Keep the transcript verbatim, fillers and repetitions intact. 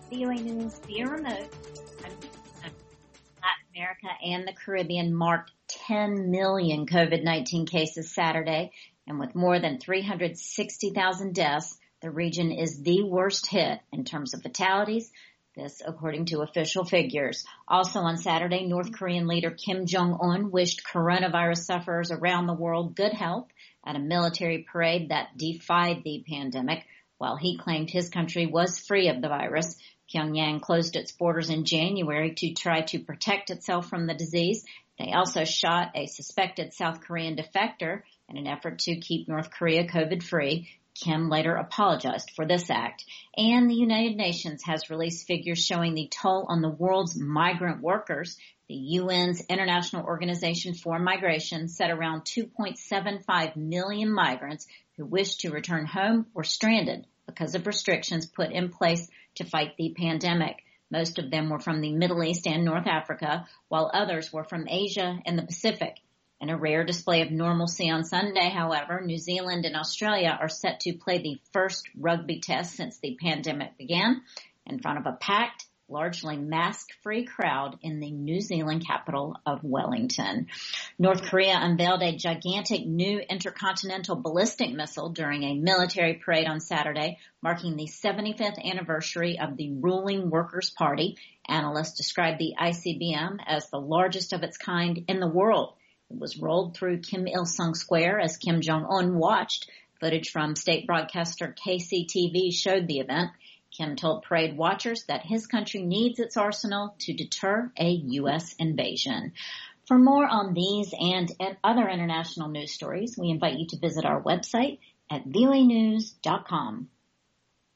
V O A News via remote. Latin America and the Caribbean marked ten million COVID nineteen cases Saturday, and with more than three hundred sixty thousand deaths, the region is the worst hit in terms of fatalities. This according to official figures. Also on Saturday, North Korean leader Kim Jong-un wished coronavirus sufferers around the world good health at a military parade that defied the pandemic. While he claimed his country was free of the virus, Pyongyang closed its borders in January to try to protect itself from the disease. They also shot a suspected South Korean defector in an effort to keep North Korea COVID-free. Kim later apologized for this act. And the United Nations has released figures showing the toll on the world's migrant workers. The U N's International Organization for Migration said around two point seven five million migrants who wish to return home were stranded because of restrictions put in place to fight the pandemic. Most of them were from the Middle East and North Africa, while others were from Asia and the Pacific. In a rare display of normalcy on Sunday, however, New Zealand and Australia are set to play the first rugby test since the pandemic began in front of a packed, largely mask-free crowd in the New Zealand capital of Wellington. North Korea unveiled a gigantic new intercontinental ballistic missile during a military parade on Saturday, marking the seventy-fifth anniversary of the ruling Workers' Party. Analysts describe the I C B M as the largest of its kind in the world. It was rolled through Kim Il-sung Square as Kim Jong-un watched. Footage from state broadcaster K C T V showed the event. Kim told parade watchers that his country needs its arsenal to deter a U S invasion. For more on these and other international news stories, we invite you to visit our website at V O A news dot com.